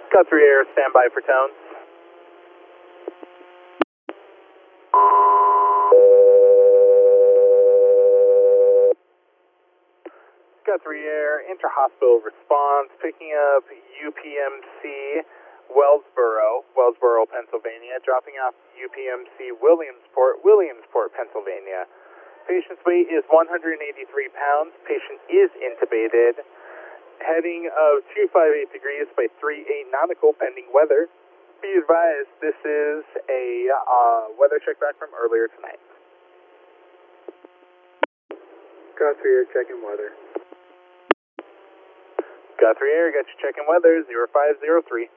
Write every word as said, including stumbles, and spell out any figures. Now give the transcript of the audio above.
Guthrie Air, stand by for tones. Guthrie Air, inter-hospital response, picking up U P M C Wellsboro, Wellsboro, Pennsylvania, dropping off U P M C Williamsport, Williamsport, Pennsylvania. Patient's weight is one hundred eighty-three pounds. Patient is intubated. Heading of two five eight degrees by three eight nautical, pending weather. Be advised, this is a uh, weather check back from earlier tonight. Guthrie Air, checking weather. Guthrie Air, got you checking weather, zero five zero three.